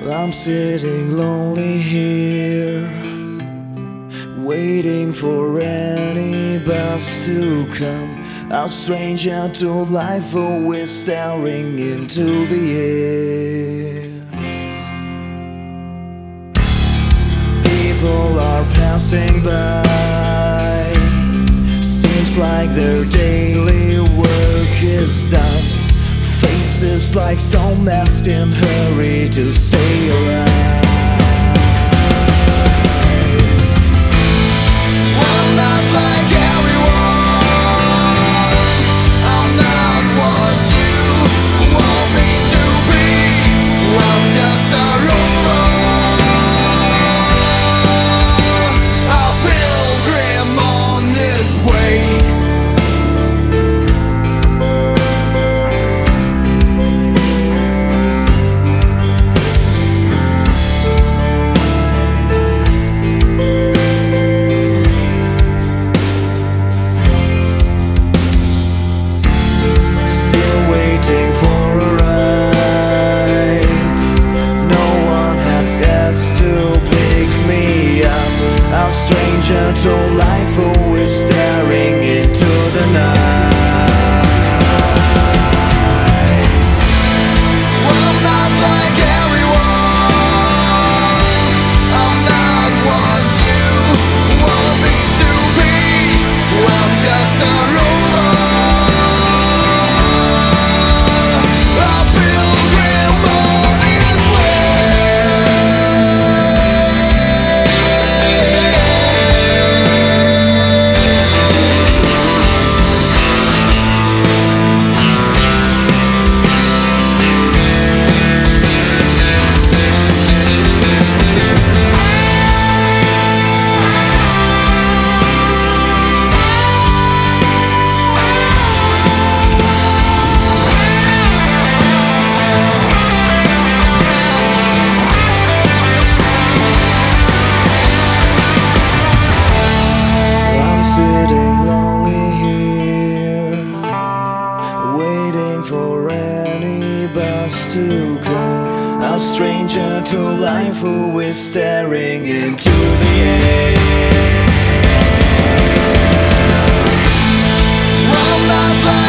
I'm sitting lonely here, waiting for any bus to come. A stranger to life, always staring into the air. People are passing by, seems like their daily work is done. Faces like stone masked in hurry to stay alive. I'm not like everyone, I'm not what you want me to be. I'm just a rover, a pilgrim on this way. A stranger to life, always staring into the night. I'm not like everyone, I'm not what you want me to be. I'm just a rover, a pilgrim on his way. Sitting lonely here, waiting for any bus to come. A stranger to life, who is staring into the air. I'm not